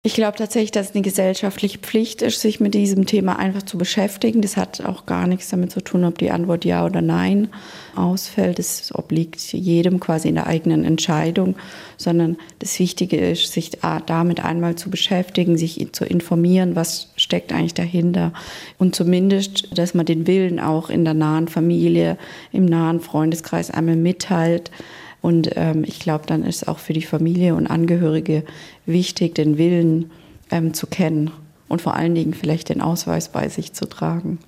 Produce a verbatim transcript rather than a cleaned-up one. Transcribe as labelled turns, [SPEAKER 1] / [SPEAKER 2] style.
[SPEAKER 1] Ich glaube tatsächlich, dass es eine gesellschaftliche Pflicht ist, sich mit diesem Thema einfach zu beschäftigen. Das hat auch gar nichts damit zu tun, ob die Antwort ja oder nein ausfällt. Das obliegt jedem quasi in der eigenen Entscheidung, sondern das Wichtige ist, sich damit einmal zu beschäftigen, sich zu informieren, was steckt eigentlich dahinter und zumindest, dass man den Willen auch in der nahen Familie, im nahen Freundeskreis einmal mitteilt. Und ähm, ich glaube, dann ist auch für die Familie und Angehörige wichtig, den Willen ähm, zu kennen und vor allen Dingen vielleicht den Ausweis bei sich zu tragen.